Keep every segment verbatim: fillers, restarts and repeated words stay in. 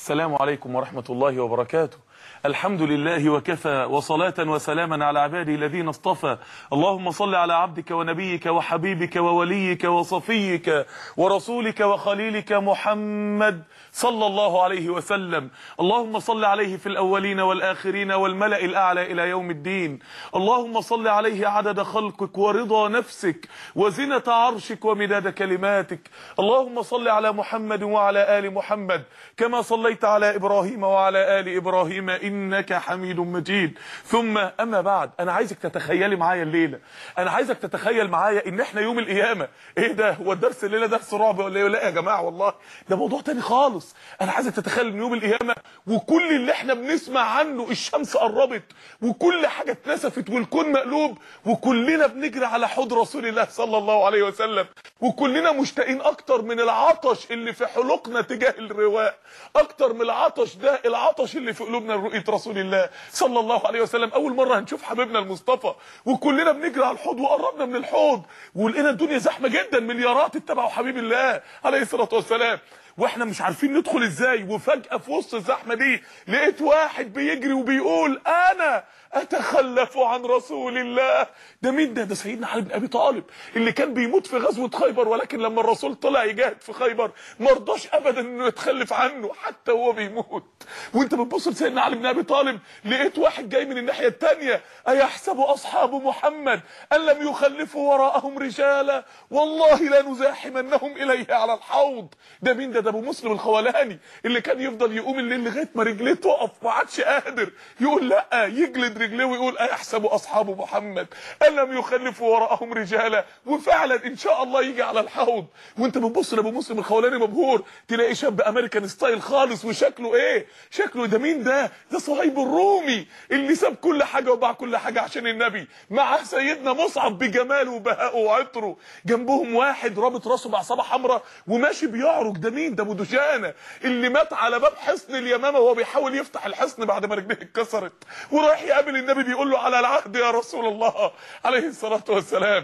السلام عليكم ورحمة الله وبركاته. الحمد لله وكفى، وصلاة وسلاما على عباده الذين اصطفى. اللهم صل على عبدك ونبيك وحبيبك ووليك وصفيك ورسولك وخليلك محمد صلى الله عليه وسلم. اللهم صل عليه في الأولين والآخرين والملأ الأعلى إلى يوم الدين. اللهم صل عليه عدد خلقك ورضا نفسك وزنة عرشك ومداد كلماتك. اللهم صل على محمد وعلى آل محمد كما صليت على إبراهيم وعلى آل إبراهيم إنك حميد مجيد. ثم أما بعد، أنا عايزك تتخيلي معايا الليلة، أنا عايزك تتخيل معايا إن إحنا يوم القيامة. إيه ده؟ هو الدرس الليلة درس رعب ولا إيه؟ لا يا جماعة، والله ده موضوع تاني خالص. أنا عايزك تتخيل إن يوم القيامة وكل اللي إحنا بنسمع عنه، الشمس قربت وكل حاجة اتنسفت والكون مقلوب، وكلنا بنجري على حوض رسول الله صلى الله عليه وسلم، وكلنا مشتاقين أكتر من العطش اللي في حلقنا تجاه الرواء، أكتر من العطش ده، العطش اللي في قلوبنا لرؤية رسول الله صلى الله عليه وسلم. أول مرة هنشوف حبيبنا المصطفى وكلنا بنجري على الحوض، وقربنا من الحوض ولقينا الدنيا زحمة جدا، مليارات اتبعوا حبيب الله عليه الصلاة والسلام، واحنا مش عارفين ندخل ازاي. وفجأة في وسط الزحمة دي لقيت واحد بيجري وبيقول انا اتخلف عن رسول الله. ده مين ده؟ ده سيدنا علي بن ابي طالب اللي كان بيموت في غزوة خيبر، ولكن لما الرسول طلع يجاهد في خيبر ما رضاش ابدا انه يتخلف عنه حتى وهو بيموت. وانت بتبص لسيدنا علي بن ابي طالب لقيت واحد جاي من الناحية التانية، ايحسب اصحاب محمد ان لم يخلفوا وراءهم رجالا والله لنزاحمنهم اليه على الحوض. ده مين ده؟ ده ابو مسلم الخولاني اللي كان يفضل يقوم الليل لغايه ما رجليه تقف، ما عادش قادر يقول لا، يجلد رجليه ويقول ايحسب اصحاب محمد ان لم يخلفوا وراءهم رجالا، وفعلا ان شاء الله يجي على الحوض. وانت بتبص لابو مسلم الخولاني مبهور، تلاقي شاب امريكان ستايل خالص، وشكله ايه؟ شكله ده مين ده؟ ده صهيب الرومي اللي ساب كل حاجه وباع كل حاجه عشان النبي، مع سيدنا مصعب بجماله وبهائه وعطره، جنبهم واحد رابط راسه بعصابه حمراء وماشي بيعرج. ده مين ده؟ ابو دجانه اللي مات على باب حصن اليمامه وهو بيحاول يفتح الحصن بعد ما رجليه اتكسرت، ورايح يقابل النبي بيقول له على العهد يا رسول الله عليه الصلاه والسلام.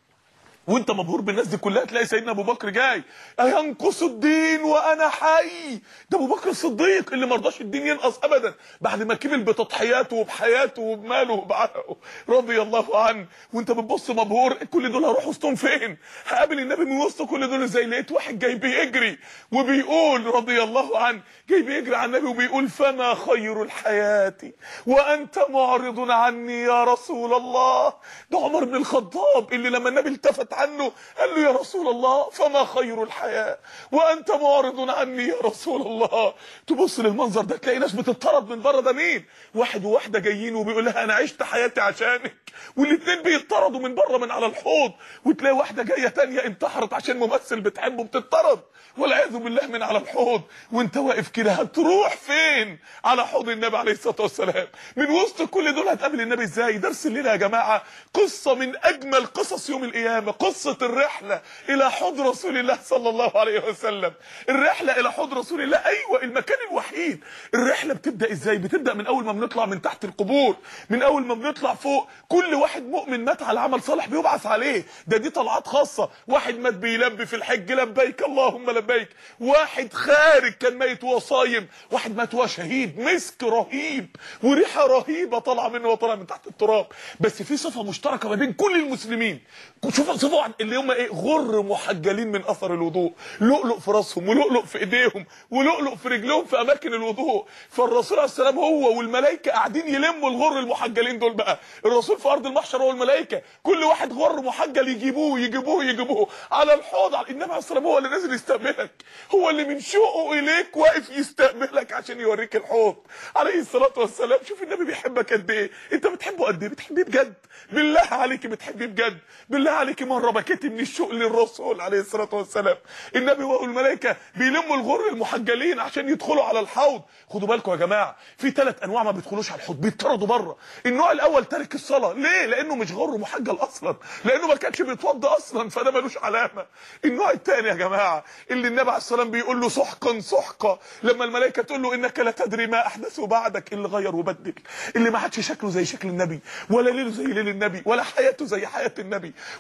وانت مبهور بالناس دي كلها، تلاقي سيدنا ابو بكر جاي، اينقص الدين وانا حي. ده ابو بكر الصديق اللي ما رضاش الدين ينقص ابدا بعد ما كمل بتضحياته وبحياته وبماله وبعرقه رضي الله عنه. وانت بتبص مبهور، كل دول هروح وسطهم فين؟ هقابل النبي من وسط كل دول ازاي؟ لقيت واحد جاي بيجري وبيقول رضي الله عنه، جاي بيجري على النبي وبيقول فما خير الحياه وانت معرض عني يا رسول الله. ده عمر بن الخطاب اللي لما النبي التفت عنه قال له يا رسول الله فما خير الحياة وانت معرض عني يا رسول الله. تبص للمنظر ده تلاقي ناس بتتطرد من بره. ده مين؟ واحد وواحده جايين وبيقول لها انا عشت حياتي عشانك، والاثنين بيتطردوا من بره من على الحوض. وتلاقي واحده جايه ثانيه انتحرت عشان ممثل بتحبه بتتطرد والعياذ بالله من على الحوض. وانت واقف كده هتروح فين؟ على حوض النبي عليه الصلاه والسلام. من وسط كل دول هتقابل النبي ازاي؟ درس الليله يا جماعه قصه من اجمل قصص يوم القيامه، قصة الرحلة إلى حوض رسول الله صلى الله عليه وسلم. الرحلة إلى حوض رسول الله، أيوة المكان الوحيد. الرحلة بتبدأ إزاي؟ بتبدأ من أول ما بنطلع من تحت القبور، من أول ما بنطلع فوق. كل واحد مؤمن مات على عمل صالح بيبعث عليه، ده دي طلعات خاصة. واحد مات بيلبي في الحج لبيك اللهم لبيك، واحد خارج كان ميت وهو صايم، واحد مات وهو شهيد، مسك رهيب وريحة رهيبة طالعة منه وطالعة من تحت التراب. بس في صفة مشتركة ما بين كل المسلمين، شوفوا صفة اللي هم ايه؟ غر محجلين من اثر الوضوء، لؤلؤ في راسهم ولؤلؤ في ايديهم ولؤلؤ في رجلهم في اماكن الوضوء. فالرسول عليه السلام هو والملائكه قاعدين يلموا الغر المحجلين دول. بقى الرسول في ارض المحشر هو والملائكه، كل واحد غر محجل يجيبوه يجيبوه يجيبوه على الحوض. النبي عليه السلام هو اللي نازل يستقبلك، هو اللي من شوقه اليك واقف يستقبلك عشان يوريك الحوض عليه الصلاه والسلام. شوف النبي بيحبك قد ايه، انت بتحبه قد ايه؟ بتحبيه بجد؟ بالله عليك بتحبيه بجد؟ بالله عليك مره بكيتي من الشوق للرسول عليه الصلاه والسلام؟ النبي والملائكه بيلموا الغر المحجلين عشان يدخلوا على الحوض. خدوا بالكم يا جماعه، في ثلاث انواع ما بيدخلوش على الحوض، بيطردوا بره. النوع الاول تارك الصلاه، ليه؟ لانه مش غر محجل اصلا، لانه ما كانش بيتوضى اصلا، فده ملوش علامه. النوع الثاني يا جماعه اللي النبي عليه السلام بيقول له سحقا سحقا، لما الملائكه تقول له انك لا تدري ما احدثوا بعدك، اللي غير وبدل، اللي ما عادش شكله زي شكل النبي، ولا ليله زي ليل النبي، ولا حياته زي حياه النبي، ولا فكره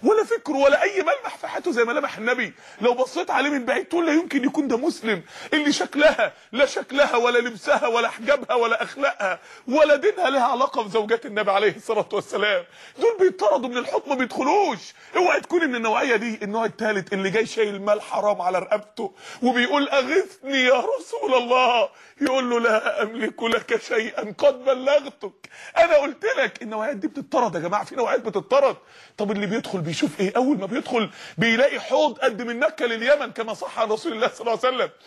فكر ولا اي ملمح في حياته زي ملامح النبي. لو بصيت عليه من بعيد تقول لا يمكن يكون ده مسلم، اللي شكلها لا شكلها ولا لبسها ولا حجابها ولا اخلاقها ولا دينها لها علاقه بزوجات النبي عليه الصلاه والسلام. دول بيطردوا من الحكم ما بيدخلوش. اوعى تكون من النوعيه دي. النوع الثالث اللي جاي شايل مال حرام على رقبته وبيقول اغثني يا رسول الله، يقول له لا املك لك شيئا قد بلغتك. انا قلت لك النوعيات دي بتطرد يا جماعه، في نوعيات بتطرد. طب اللي بيدخل بيشوف ايه؟ اول ما بيدخل بيلاقي حوض قد من مكه لليمن كما صح عن رسول الله صلى الله عليه وسلم،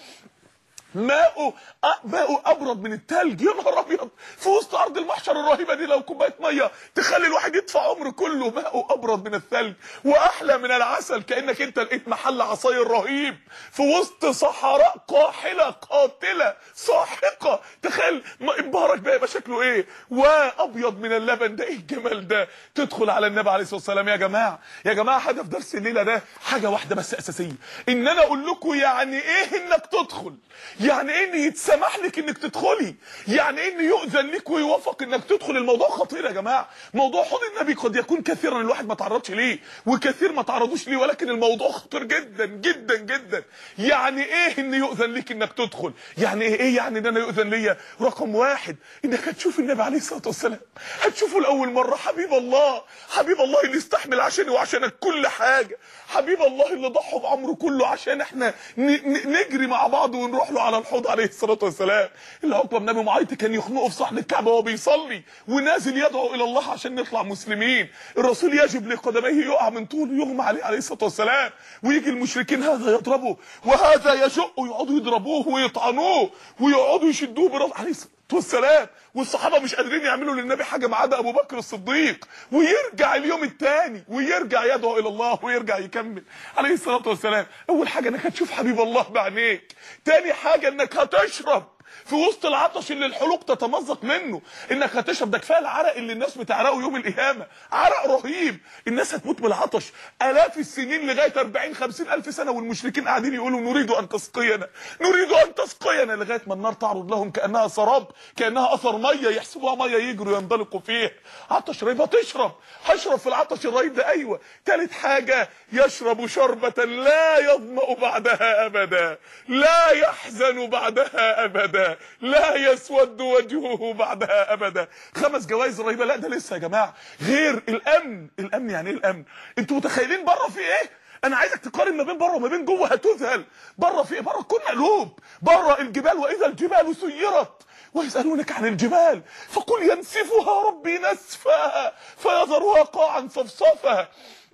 ماءه ماءه ابرد من الثلج. يا نهار ابيض، في وسط ارض المحشر الرهيبه دي لو كوبايه ميه تخلي الواحد يدفع عمره كله. ماءه ابرد من الثلج واحلى من العسل، كانك انت لقيت محل عصاير رهيب في وسط صحراء قاحله قاتله ساحقه. تخيل انبهارك بقى يبقى شكله ايه. وابيض من اللبن. ده ايه الجمال ده؟ تدخل على النبي عليه الصلاه والسلام. يا جماعه يا جماعه هدف درس الليله ده حاجه واحده بس اساسيه، ان انا اقول لكم يعني ايه انك تدخل، يعني ايه ان يتسمح لك انك تدخلي، يعني ايه ان يؤذن لك ويوافق انك تدخل. الموضوع خطير يا جماعه. موضوع حوض النبي قد يكون كثيرا الواحد ما تعرضش ليه وكثير ما تعرضوش ليه، ولكن الموضوع خطير جدا جدا جدا. يعني ايه ان يؤذن لك انك تدخل؟ يعني ايه ايه يعني ان انا يؤذن ليا؟ رقم واحد انك هتشوف النبي عليه الصلاه والسلام، هتشوفه لاول مره. حبيب الله، حبيب الله اللي استحمل عشاني وعشانك كل حاجه، حبيب الله اللي ضحى بعمره كله عشان احنا نجري مع بعض ونروح له على الحوض عليه الصلاه والسلام. اللي عقبه بن ابي معيط كان يخنقه في صحن الكعبه وهو بيصلي ونازل يدعو الى الله عشان نطلع مسلمين. الرسول يجب لقدميه يقع من طوله يغمى عليه عليه الصلاه والسلام، ويجي المشركين هذا يضربه وهذا يشقه، يقعدوا يضربوه ويطعنوه ويقعدوا يشدوه براسه عليه الصلاه والسلام. والصحابه مش قادرين يعملوا للنبي حاجه ما عدا ابو بكر الصديق. ويرجع اليوم الثاني ويرجع يدعو الى الله ويرجع يكمل عليه الصلاه والسلام. اول حاجه انك هتشوف حبيب الله بعينيك. تاني حاجه انك هتشرب في وسط العطش اللي الحلوق تتمزق منه، انك هتشرب. ده كفايه العرق اللي الناس بتعرقه يوم القيامه، عرق رهيب. الناس هتموت بالعطش الاف السنين لغايه أربعين خمسين الف سنه، والمشركين قاعدين يقولوا نريد ان تسقينا نريد ان تسقينا، لغايه ما النار تعرض لهم كانها سراب، كانها اثر ميه يحسبوها ميه يجروا ينطلقوا فيه. عطش رهيب. هتشرب، هشرب في العطش الرهيب ده. ايوه. ثالث حاجه يشرب شربه لا يظمأ بعدها ابدا، لا يحزن بعدها ابدا، لا يسود وجهه بعدها ابدا. خمس جوائز رهيبه. لا ده لسه يا جماعه. غير الامن. الامن يعني ايه الامن؟ انتوا متخيلين بره في ايه؟ انا عايزك تقارن ما بين بره وما بين جوه هتذهل. بره في ايه؟ بره كل قلوب. بره الجبال، واذا الجبال سيرت ويسالونك عن الجبال فقل ينسفها ربي نسفا فيذرها قاعا صفصفا.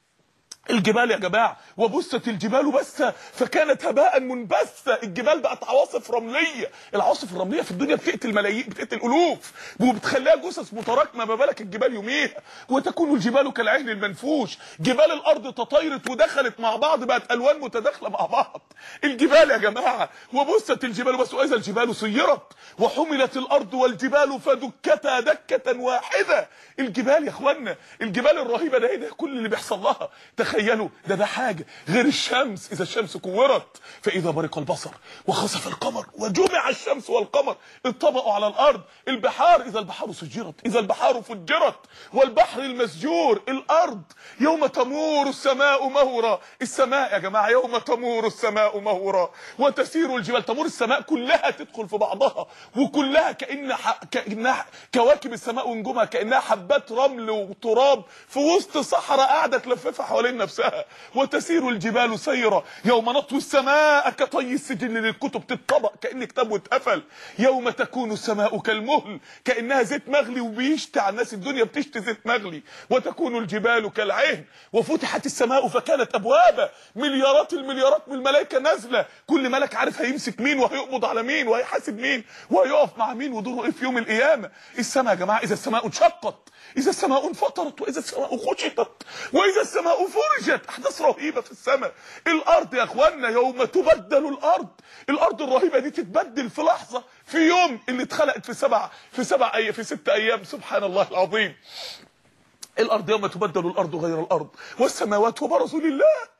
الجبال يا جماعه، وبست الجبال بسا فكانت هباء منبثا. الجبال بقت عواصف رمليه. العواصف الرمليه في الدنيا بتقتل ملايين، بتقتل الوف وبتخليها جثث متراكمه، ما بالك الجبال يوميها. وتكون الجبال كالعهن المنفوش. جبال الارض تطايرت ودخلت مع بعض، بقت الوان متداخله مع بعض. الجبال يا جماعه. وبست الجبال بس واذا الجبال سيرت وحملت الارض والجبال فدكتا دكه واحده. الجبال يا اخوانا، الجبال الرهيبه ده ايه ده كل اللي بيحصل لها؟ تخيلوا ده ده حاجه غير الشمس. اذا الشمس كورت فاذا برق البصر وخسف القمر وجمع الشمس والقمر انطبقوا على الارض. البحار اذا البحار سجرت، اذا البحار فجرت والبحر المسجور. الارض يوم تمور السماء مورا. السماء يا جماعه يوم تمور السماء مورا وتسير الجبال. تمور السماء كلها تدخل في بعضها، وكلها كأن ح... كأنها كواكب السماء ونجومها كأنها حبات رمل وتراب في وسط صحراء قاعده تلففها حوالين نفسها. وتسير الجبال سيرا يوم نطوي السماء كطي السجل للكتب، تتطبق كأن كتاب واتقفل. يوم تكون السماء كالمهل كأنها زيت مغلي وبيشتي على الناس. الدنيا بتشتي زيت مغلي. وتكون الجبال كالعهن وفتحت السماء فكانت ابوابا. مليارات المليارات من الملائكه نازله، كل ملك عارف هيمسك مين وهيقبض على مين وهيحاسب مين وهيقف مع مين ودوره ايه في يوم القيامه. السماء يا جماعه اذا السماء انشقت، اذا السماء انفطرت، واذا السماء خشطت، واذا السماء فرجت. احداث رهيبه في السماء. الارض يا اخوانا يوم تبدل الارض. الارض الرهيبه دي تتبدل في لحظه، في يوم اللي اتخلقت في سبع في سبع ايام في ست ايام. سبحان الله العظيم. الارض يوم تبدل الارض غير الارض والسماوات وبرزوا لله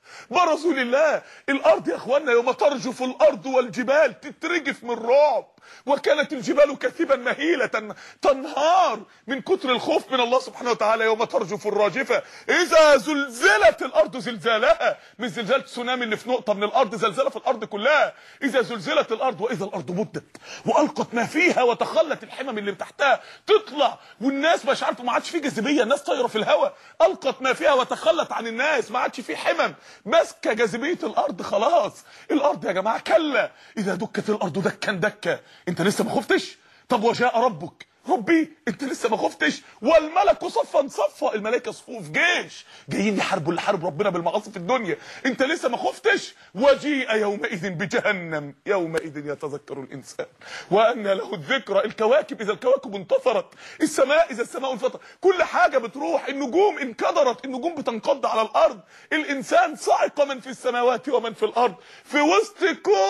برسول الله. الارض يا اخوانا يوم ترجف الارض والجبال تترجف من الرعب، وكانت الجبال كثيبا مهيلة تنهار من كتر الخوف من الله سبحانه وتعالى. يوم ترجف الراجفة اذا زلزلت الارض زلزالها، مش زلزال تسونامي اللي في نقطة من الارض، زلزال في الارض كلها. اذا زلزلت الارض واذا الارض مدت والقت ما فيها وتخلت الحمم اللي تحتها تطلع، والناس مش عارفه، ما عادش في جاذبيه، الناس طايره في الهواء. القت ما فيها وتخلت عن الناس، ما عادش في حمم ماسكه جاذبيه الارض. خلاص الارض يا جماعه كلا اذا دكت الارض دكا دكا. انت لسه ما خفتش؟ طب وجاء ربك، ربي انت لسه ما خفتش؟ والملك صفا صفا، الملائكه صفوف جيش جايين يحاربوا اللي حارب ربنا بالمعاصي في الدنيا. انت لسه ما خفتش؟ وجيء يومئذ بجهنم يومئذ يتذكر الانسان وان له الذكرى. الكواكب اذا الكواكب انتصرت، السماء اذا السماء انفطرت، كل حاجه بتروح، النجوم انكدرت، النجوم بتنقض على الارض، الانسان صعق من في السماوات ومن في الارض. في وسط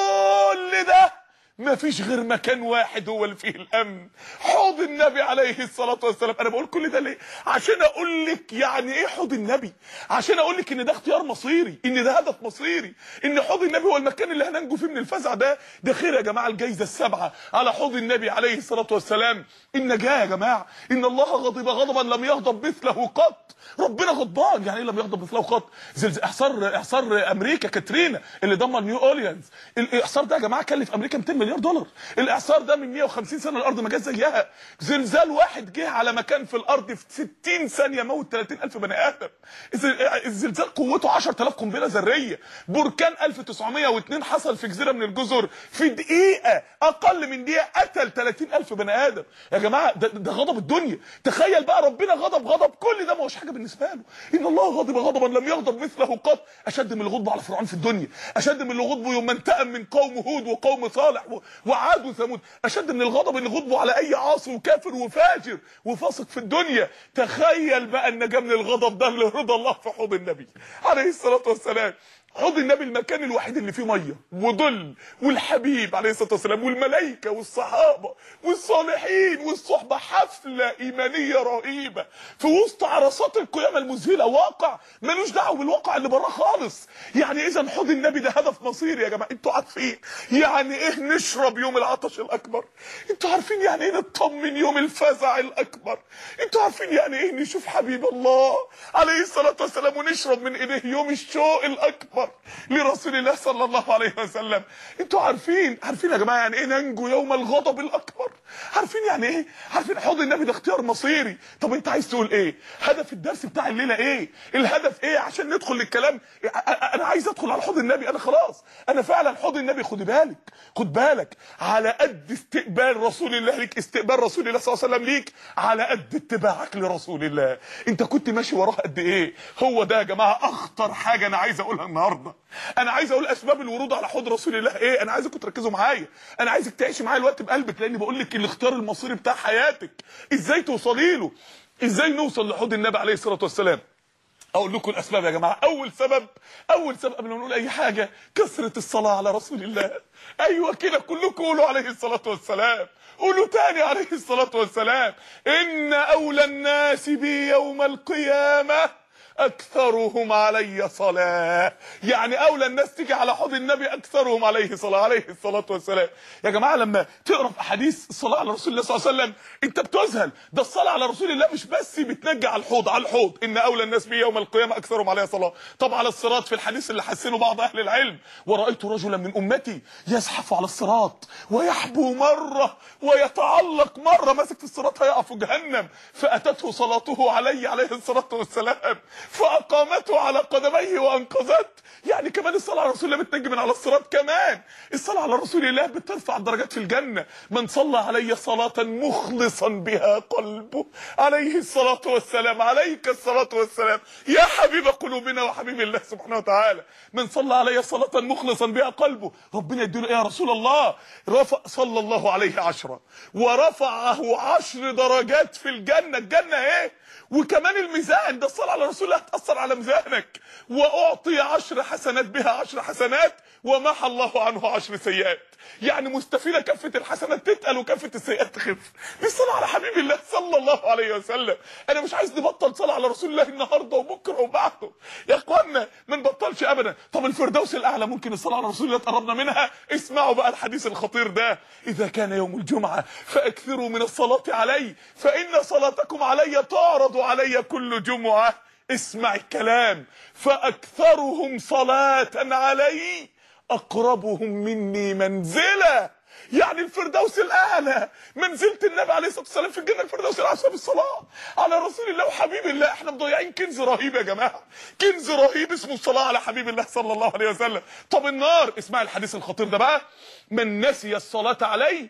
كل ده ما فيش غير مكان واحد هو اللي فيه الامن، حوض النبي عليه الصلاه والسلام. انا بقول كل ده ليه؟ عشان اقول لك يعني ايه حوض النبي، عشان اقول لك ان ده اختيار مصيري، ان ده هدف مصيري، ان حوض النبي هو المكان اللي هننجو فيه من الفزع ده. ده خير يا جماعه، الجائزه السبعه على حوض النبي عليه الصلاه والسلام النجاه يا جماعه. ان الله غضب غضبا لم يغضب مثله قط. ربنا غضبان، يعني ايه لم يغضب مثله قط؟ زلزال احصار احصار امريكا كاترينا اللي دمر نيو اورليانز، الاحصار ده يا جماعه كلف امريكا مئتين مليار دولار. الاعصار ده من مئة وخمسين سنه الارض ما جاش زيها. زلزال واحد جه على مكان في الارض في ستين ثانيه موت ثلاثين ألف بني ادم. الزلزال قوته عشرة آلاف قنبله ذريه. بركان ألف وتسعمئة واثنين حصل في جزيره من الجزر في دقيقه، اقل من دقيقه قتل ثلاثين ألف بني ادم. يا جماعه ده, ده غضب الدنيا. تخيل بقى ربنا غضب غضب كل ده ما هوش حاجه بالنسبه له. ان الله غضب غضبا لم يغضب مثله قط. اشد من الغضب على فرعون في الدنيا، اشد من الغضب يوم انتقم من قوم هود وقوم صالح وعاد وثمود، اشد من الغضب ان غضبه على اي عاصي وكافر وفاجر وفاسق في الدنيا. تخيل بقى النجاه من الغضب ده لرضا الله في حوض النبي عليه الصلاه والسلام. حوض النبي المكان الوحيد اللي فيه ميه وظل، والحبيب عليه الصلاه والسلام والملائكه والصحابه والصالحين والصحبه، حفله ايمانيه رهيبه في وسط عرصات القيامه المذهله، واقع ملوش دعوه بالواقع اللي براه خالص. يعني اذا حوض النبي ده هدف مصيري يا جماعه. انتوا عارفين يعني ايه نشرب يوم العطش الاكبر؟ انتوا عارفين يعني ايه نطمن يوم الفزع الاكبر؟ انتوا عارفين يعني ايه نشوف حبيب الله عليه الصلاه والسلام ونشرب من ايديه يوم الشوق الاكبر لرسول الله صلى الله عليه وسلم؟ انتوا عارفين عارفين يا جماعه يعني ايه ننجو يوم الغضب الاكبر؟ عارفين يعني ايه؟ عارفين حوض النبي ده اختيار مصيري. طب انت عايز تقول ايه؟ هدف الدرس بتاع الليله ايه؟ الهدف ايه عشان ندخل للكلام؟ انا عايز ادخل على حوض النبي. انا خلاص انا فعلا حوض النبي. خد بالك خد بالك على قد استقبال رسول الله ليك، استقبال رسول الله صلى الله عليه وسلم ليك على قد اتباعك لرسول الله. انت كنت ماشي وراه قد ايه؟ هو ده يا جماعه اخطر حاجه انا عايز اقولها النهارده. انا عايز اقول اسباب الورود على حوض رسول الله ايه. انا عايزكم تركزوا معايا، انا عايزك تعيشي معايا الوقت بقلبك، لاني بقول لك الاختيار المصيري بتاع حياتك. ازاي توصلي له؟ ازاي نوصل لحوض النبي عليه الصلاه والسلام؟ اقول لكم الاسباب يا جماعه. اول سبب اول سبب قبل ما نقول اي حاجه، كثره الصلاه على رسول الله. ايوه كده كلكم قولوا عليه الصلاه والسلام. قولوا تاني عليه الصلاه والسلام. ان اولى الناس بي يوم القيامه اكثرهم علي صلاه. يعني اولى الناس تيجي على حوض النبي اكثرهم عليه صلاه عليه الصلاه والسلام. يا جماعه لما تقرا في احاديث الصلاه على رسول الله صلى الله عليه وسلم انت بتذهل. ده الصلاه على رسول الله مش بس بتنجي على الحوض، على الحوض ان اولى الناس بي يوم القيامه اكثرهم علي صلاه. طب على الصراط في الحديث اللي حسنه بعض اهل العلم، ورايت رجلا من امتي يزحف على الصراط ويحبو مره ويتعلق مره، ماسك في الصراط هيقع في جهنم، فاتته صلاته علي عليه الصلاه والسلام فاقامته على قدميه وانقذته. يعني كمان الصلاه على رسول الله بتنجي من على الصراط. كمان الصلاه على رسول الله بترفع الدرجات في الجنه. من صلى علي صلاه مخلصا بها قلبه عليه الصلاه والسلام، عليك الصلاه والسلام يا حبيب قلوبنا وحبيب الله سبحانه وتعالى. من صلى علي صلاه مخلصا بها قلبه، ربنا يديله ايه يا رسول الله؟ رفع صلى الله عليه عشرة ورفعه عشر درجات في الجنه. الجنه ايه؟ وكمان الميزان. ده الصلاه على رسول الله كلها تأثر على ميزانك. واعطي عشر حسنات بها عشر حسنات ومحى الله عنه عشر سيئات. يعني مستفيده كفه الحسنات تتقل وكفه السيئات تخف. دي الصلاه على حبيب الله صلى الله عليه وسلم. انا مش عايز نبطل صلاه على رسول الله النهارده وبكره وبعده يا اخوانا، ما نبطلش ابدا. طب الفردوس الاعلى ممكن الصلاه على رسول الله تقربنا منها؟ اسمعوا بقى الحديث الخطير ده: اذا كان يوم الجمعه فاكثروا من الصلاه علي فان صلاتكم علي تعرض علي كل جمعه. اسمع الكلام: فاكثرهم صلاه علي اقربهم مني منزله. يعني الفردوس الاعلى منزله النبي عليه الصلاه والسلام في الجنه، الفردوس الاعلى بالصلاه على رسول الله وحبيب الله. احنا مضيعين كنز رهيب يا جماعه، كنز رهيب اسمه الصلاه على حبيب الله صلى الله عليه وسلم. طب النار، اسمع الحديث الخطير ده بقى: من نسي الصلاه عليه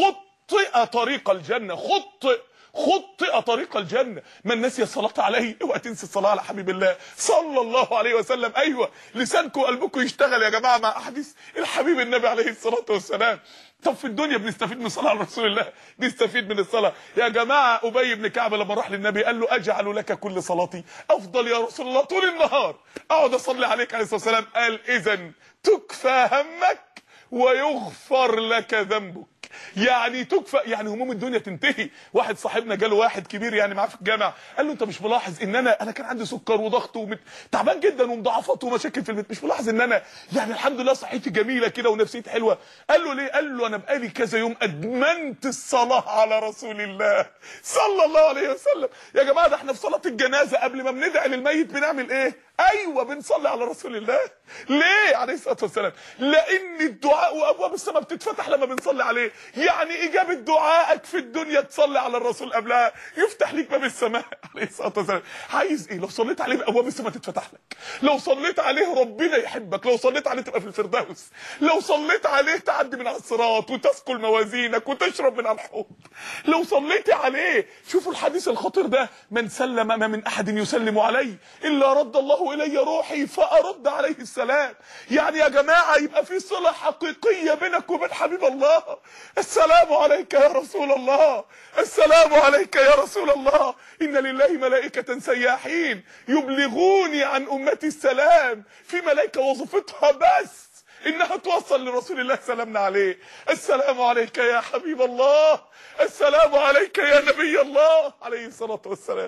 خطئ طريق الجنه. خطئ خطئ طريق الجنه. من نسي الصلاه عليه، اوعى تنسي الصلاه على حبيب الله صلى الله عليه وسلم. ايوه، لسانكم وقلبكم يشتغل يا جماعه مع احاديث الحبيب النبي عليه الصلاه والسلام. طب في الدنيا بنستفيد من الصلاه على رسول الله، نستفيد من الصلاه يا جماعه. ابي بن كعب لما راح للنبي قال له: اجعل لك كل صلاتي افضل يا رسول الله، طول النهار اقعد اصلي عليك عليه الصلاه والسلام. قال: اذا تكفى همك ويغفر لك ذنبك. يعني تكفى، يعني هموم الدنيا تنتهي. واحد صاحبنا جاله واحد كبير يعني معاه في الجامعه، قال له: انت مش ملاحظ ان انا انا كان عندي سكر وضغط وتعبان جدا ومضاعفات ومشاكل في البيت، مش ملاحظ ان انا يعني الحمد لله صحتي جميله كده ونفسيتي حلوه؟ قال له: ليه؟ قال له: انا بقالي كذا يوم ادمنت الصلاه على رسول الله صلى الله عليه وسلم. يا جماعه ده احنا في صلاه الجنازه قبل ما بندعي للميت بنعمل ايه؟ ايوه بنصلي على رسول الله. ليه عليه الصلاه والسلام؟ لان الدعاء وابواب السماء بتتفتح لما بنصلي عليه. يعني اجابه دعائك في الدنيا تصلي على الرسول قبلها يفتح ليك باب السماء عليه الصلاه والسلام. عايز ايه؟ لو صليت عليه ابواب السماء تتفتح لك، لو صليت عليه ربنا يحبك، لو صليت عليه تبقى في الفردوس، لو صليت عليه تعدي من على الصراط وتثقل موازينك وتشرب من الحوض، لو صليت عليه. شوفوا الحديث الخطير ده: من سلم ما من احد يسلم علي الا رد الله الي روحي فارد عليه السلام. يعني يا جماعه يبقى في صله حقيقيه بينك وبين حبيب الله. السلام عليك يا رسول الله، السلام عليك يا رسول الله. ان لله ملائكه سياحين يبلغوني عن امتي السلام. في ملائكه وظيفتها بس انها توصل لرسول الله سلامنا عليه. السلام عليك يا حبيب الله، السلام عليك يا نبي الله عليه الصلاه والسلام.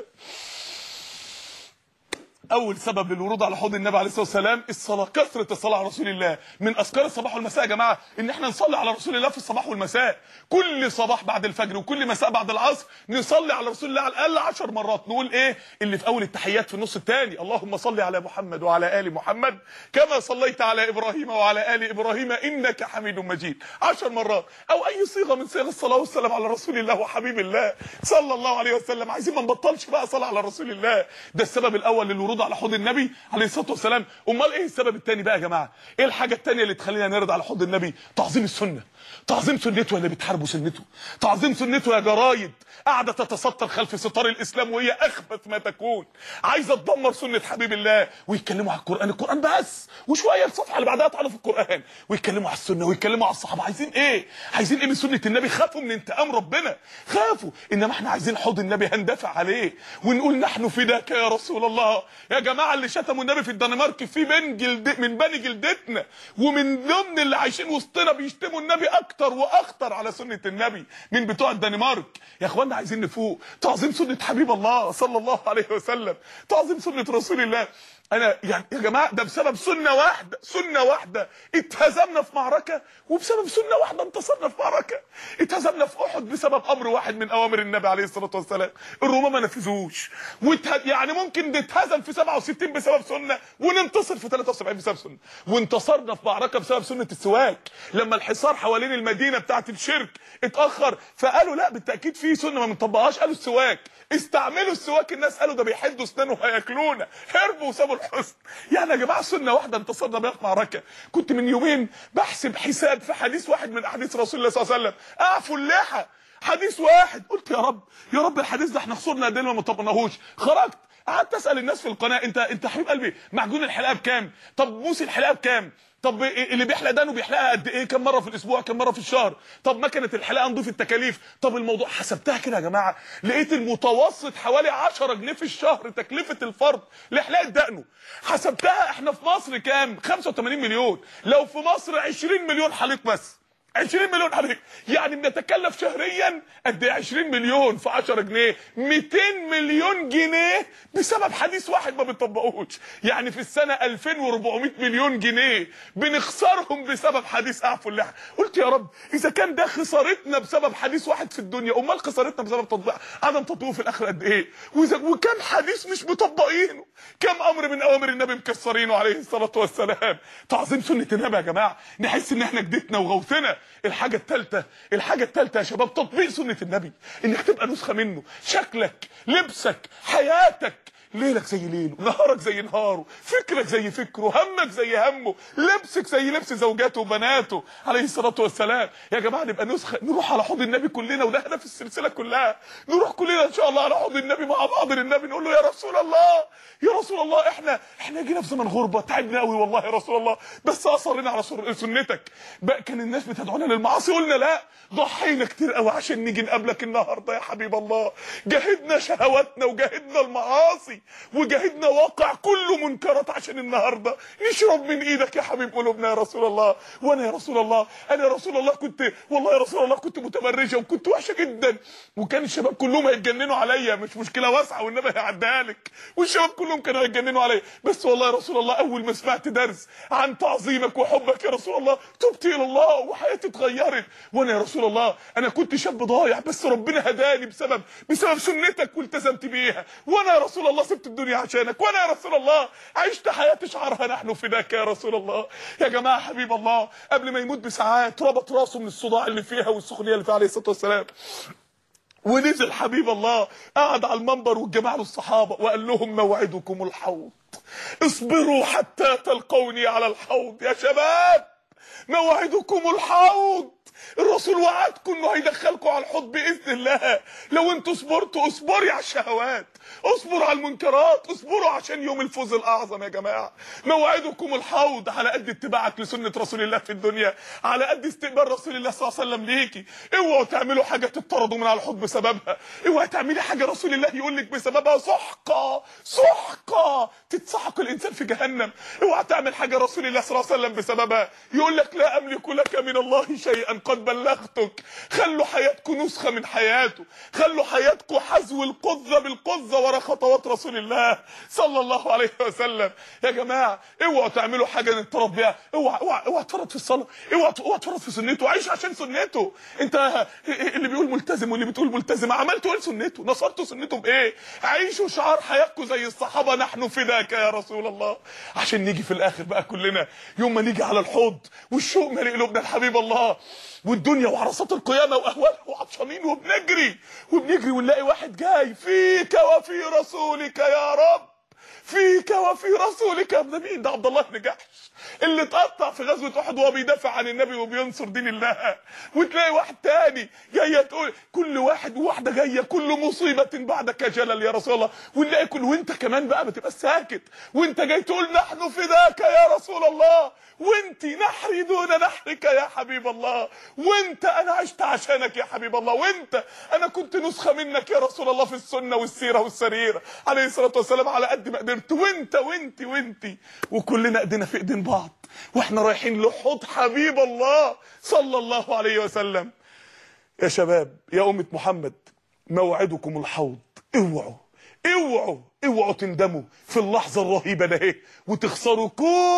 اول سبب للورود على حوض النبي عليه الصلاه والسلام الصلاه، كثره الصلاه على رسول الله. من اذكار الصباح والمساء يا جماعه ان احنا نصلي على رسول الله في الصباح والمساء. كل صباح بعد الفجر وكل مساء بعد العصر نصلي على رسول الله على الاقل عشر مرات. نقول ايه اللي في اول التحيات في النص الثاني؟ اللهم صل على محمد وعلى ال محمد كما صليت على ابراهيم وعلى ال ابراهيم انك حميد مجيد، عشر مرات. او اي صيغه من صيغ الصلاه والسلام على رسول الله وحبيب الله صلى الله عليه وسلم. عايزين ما نبطلش بقى صلاه على رسول الله. ده السبب الاول للورود على حوض النبي عليه الصلاه والسلام. امال ايه السبب الثاني بقى يا جماعه؟ ايه الحاجه الثانيه اللي تخلينا نرد على حوض النبي؟ تعظيم السنه، تعظيم سنته اللي بتحاربوا سنته، تعظيم سنته يا جرايد قاعده تتستر خلف ستار الاسلام وهي اخبث ما تكون، عايزه تدمر سنه حبيب الله. ويتكلموا على القران، القران بس، وشويه الصفحه اللي بعدها تعالوا في القران، ويتكلموا على السنه ويتكلموا على الصحابه. عايزين ايه؟ عايزين ايه من سنه النبي؟ خافوا من انتقام ربنا، خافوا. انما احنا عايزين حوض النبي هندفع عليه ونقول نحن فداك يا رسول الله. يا جماعه اللي شتموا النبي في الدنمارك في من جلد من بني جلدتنا، ومن ضمن اللي عايشين وسطنا بيشتموا النبي اكتر واخطر على سنه النبي من بتوع الدنمارك. يا اخوانا عايزين نفوق، تعظيم سنه حبيب الله صلى الله عليه وسلم، تعظيم سنه رسول الله. انا يعني يا جماعه ده بسبب سنه واحده، سنه واحده اتهزمنا في معركه، وبسبب سنه واحده انتصرنا في معركه. اتهزمنا في احد بسبب امر واحد من اوامر النبي عليه الصلاه والسلام، الرومان ما نفذوش. يعني ممكن نتهزم في سبعة وستين بسبب سنه وننتصر في ثلاثة وسبعين بسبب سنه. وانتصرنا في معركه بسبب سنه السواك، لما الحصار حوالين المدينه بتاعه الشرك اتاخر فقالوا لا بالتاكيد في سنه ما بنطبقهاش، قالوا السواك، استعملوا السواك. الناس قالوا ده بيحدوا اسنانه هياكلونا، هربوا وسابوا الحسن. يعني يا جماعه سنه واحده انتصرنا بيها في معركه. كنت من يومين بحسب حساب في حديث واحد من احاديث رسول الله صلى الله عليه وسلم، اعفوا اللحى، حديث واحد. قلت يا رب يا رب الحديث ده احنا خسرنا قد ايه ما طبقناهوش. خرجت قعدت اسال الناس في القناه، انت انت حبيب قلبي معجون الحلاقه بكام؟ طب موس الحلاقه بكام؟ طب اللي بيحلق دانه بيحلقها قد ايه؟ كم مره في الاسبوع؟ كم مره في الشهر؟ طب مكنه الحلاقه نضيف التكاليف؟ طب الموضوع حسبتها كده يا جماعه، لقيت المتوسط حوالي عشرة جنيه في الشهر تكلفه الفرد لحلاقه دقنه. حسبتها احنا في مصر كام؟ خمسة وثمانين مليون، لو في مصر عشرين مليون حليق بس، عشرين مليون حليق، يعني بنتكلف شهريا قد ايه؟ عشرين مليون في عشرة جنيه، مئتين مليون جنيه بسبب حديث واحد ما بنطبقوش. يعني في السنه ألفين وأربعمائة مليون جنيه بنخسرهم بسبب حديث اعفوا اللحى. قلت يا رب اذا كان ده خسارتنا بسبب حديث واحد في الدنيا، امال خسارتنا بسبب تطبيق عدم تطبيقه في الاخره قد ايه؟ وكم حديث مش مطبقينه، كم امر من اوامر النبي مكسرينه عليه الصلاه والسلام. تعظيم سنه النبي يا جماعه، نحس ان احنا جدتنا وغوثنا. الحاجه الثالثه الحاجه الثالثه يا شباب تطبيق سنه النبي، انك تبقى نسخه منه. شكلك، لبسك، حياتك، ليلك زي ليله، نهارك زي نهاره، فكرك زي فكره، همك زي همه، لبسك زي لبس زوجاته وبناته عليه الصلاه والسلام. يا جماعه نبقى نسخه، نروح على حوض النبي كلنا، وده هدف السلسله كلها. نروح كلنا ان شاء الله على حوض النبي مع بعض للنبي، نقول له يا رسول الله، يا رسول الله احنا احنا جينا في زمن غربه، تعبنا قوي والله يا رسول الله، بس اصرنا على سنتك. بقى كان الناس بتدعونا للمعاصي، قلنا لا، ضحينا كتير قوي عشان نيجي نقابلك النهارده يا حبيب الله. جاهدنا شهواتنا وجاهدنا المعاصي وجاهدنا واقع كله منكرات عشان النهارده نشرب من ايدك يا حبيب قلوبنا يا رسول الله. وانا يا رسول الله، انا يا رسول الله كنت والله يا رسول الله كنت متبرجه وكنت وحشه جدا، وكان الشباب كلهم هيتجننوا عليا، مش مشكله واسعه والنبي هيعديها لك، والشباب كلهم كانوا هيتجننوا عليا، بس والله يا رسول الله اول ما سمعت درس عن تعظيمك وحبك يا رسول الله تبت الى الله وحياتي اتغيرت. وانا يا رسول الله انا كنت شاب ضايع، بس ربنا هداني بسبب بسبب سنتك والتزمت بيها. وانا يا رسول الله سبت الدنيا عشانك، وانا يا رسول الله عشت حياه شعرها نحن فداك يا رسول الله. يا جماعه حبيب الله قبل ما يموت بساعات ربط راسه من الصداع اللي فيها والسخونيه اللي فيها عليه الصلاه والسلام، ونزل حبيب الله قعد على المنبر والجماعه الصحابه وقال لهم موعدكم الحوض، اصبروا حتى تلقوني على الحوض. يا شباب موعدكم الحوض، الرسول وعدكم انه هيدخلكم على الحوض باذن الله لو انتوا صبرتوا. اصبري على الشهوات، اصبروا على المنكرات، اصبروا عشان يوم الفوز الاعظم. يا جماعه موعدكم الحوض، على قد اتباعك لسنه رسول الله في الدنيا، على قد استقبال رسول الله صلى الله عليه وسلم ليكي. اوعوا تعملوا حاجه تطردوا من على الحوض بسببها، اوعي تعملي حاجه رسول الله يقول لك بسببها سحقه سحقه تتسحق الانسان في جهنم. اوعى تعمل حاجه رسول الله صلى الله عليه وسلم بسببها يقول لك لا املك لك من الله شيئا قد بلغتك. خلوا حياتكم نسخه من حياته، خلوا حياتكم حذو القذه بالقذه ورا خطوات رسول الله صلى الله عليه وسلم. يا جماعه اوعوا تعملوا حاجه نتطرد بيها، اوعى اوعى اوعى تفرط في الصلاه، اوعى اوعى تفرط في سنته، عيش عشان سنته. انت اللي بيقول ملتزم واللي بتقول ملتزم عملتوا ايه لسنته؟ نصرتوا سنته بايه؟ عيشوا شعار حياتكم زي الصحابه نحن فداك يا رسول الله، عشان نيجي في الاخر بقى كلنا يوم ما نيجي على الحوض والشوق مالي قلوبنا الحبيب الله، والدنيا وعرصات القيامه واهوالها وعطشانين وبنجري وبنجري ونلاقي واحد جاي فيك وفي رسولك يا رب، فيك وفي رسولك يا ابن مين؟ ده عبد الله بن جحش اللي اتقطع في غزوه احد وهو بيدافع عن النبي وبينصر دين الله. وتلاقي واحد تاني جايه تقول كل واحد وواحده جايه كل مصيبه بعدك جلل يا رسول الله، ونلاقي كل وانت كمان بقى بتبقى ساكت وانت جاي تقول نحن فداك يا رسول الله، وانت نحري دون نحرك يا حبيب الله، وانت انا عشت عشانك يا حبيب الله، وانت انا كنت نسخه منك يا رسول الله في السنه والسيره والسريره عليه الصلاه والسلام على قد ما قدرت، وانت وانت وانت وكلنا ايدينا في ايدين بعض واحنا رايحين لحوض حبيب الله صلى الله عليه وسلم. يا شباب يا امه محمد موعدكم الحوض، اوعوا اوعوا اوعوا تندموا في اللحظه الرهيبه ده وتخسروا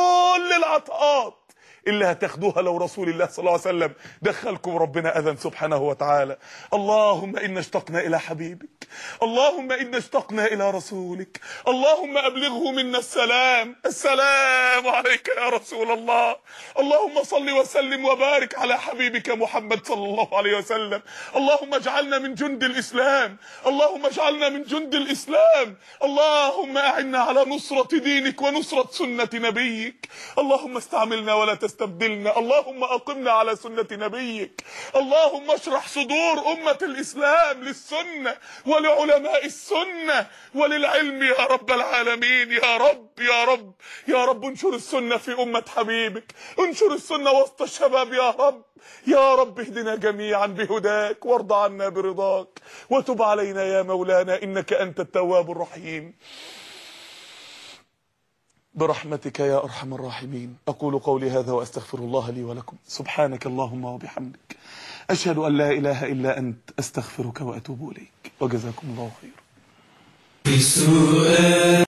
كل العطاءات اللي هتاخدوها لو رسول الله صلى الله عليه وسلم دخلكم ربنا اذن سبحانه وتعالى. اللهم انا اشتقنا الى حبيبك، اللهم انا اشتقنا الى رسولك، اللهم ابلغه منا السلام، السلام عليك يا رسول الله. اللهم صل وسلم وبارك على حبيبك محمد صلى الله عليه وسلم. اللهم اجعلنا من جند الاسلام، اللهم اجعلنا من جند الاسلام، اللهم اعنا على نصرة دينك ونصرة سنة نبيك، اللهم استعملنا ولا تستبدلنا، اللهم اقمنا على سنة نبيك، اللهم اشرح صدور امة الاسلام للسنة ولعلماء السنة وللعلم يا رب العالمين. يا رب يا رب يا رب انشر السنة في أمة حبيبك، انشر السنة وسط الشباب يا رب. يا رب اهدنا جميعا بهداك وارض عنا برضاك، وتب علينا يا مولانا إنك أنت التواب الرحيم برحمتك يا أرحم الراحمين. أقول قولي هذا وأستغفر الله لي ولكم. سبحانك اللهم وبحمدك، أشهد أن لا إله إلا أنت، أستغفرك وأتوب إليك، وجزاكم الله خيرا.